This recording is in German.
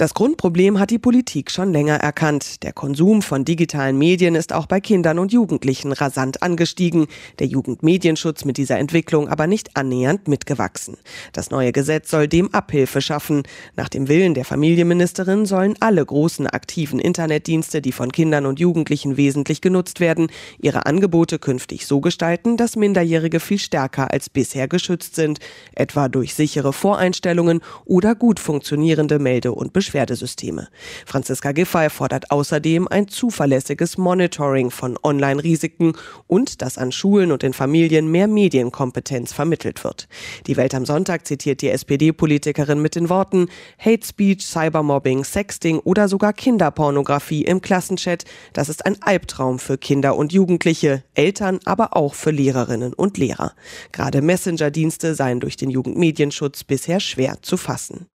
Das Grundproblem hat die Politik schon länger erkannt. Der Konsum von digitalen Medien ist auch bei Kindern und Jugendlichen rasant angestiegen. Der Jugendmedienschutz mit dieser Entwicklung aber nicht annähernd mitgewachsen. Das neue Gesetz soll dem Abhilfe schaffen. Nach dem Willen der Familienministerin sollen alle großen aktiven Internetdienste, die von Kindern und Jugendlichen wesentlich genutzt werden, ihre Angebote künftig so gestalten, dass Minderjährige viel stärker als bisher geschützt sind, etwa durch sichere Voreinstellungen oder gut funktionierende Melde- und Beschwerdesysteme. Franziska Giffey fordert außerdem ein zuverlässiges Monitoring von Online-Risiken und dass an Schulen und in Familien mehr Medienkompetenz vermittelt wird. Die Welt am Sonntag zitiert die SPD-Politikerin mit den Worten: Hate Speech, Cybermobbing, Sexting oder sogar Kinderpornografie im Klassenchat, das ist ein Albtraum für Kinder und Jugendliche, Eltern, aber auch für Lehrerinnen und Lehrer. Gerade Messenger-Dienste seien durch den Jugendmedienschutz bisher schwer zu fassen.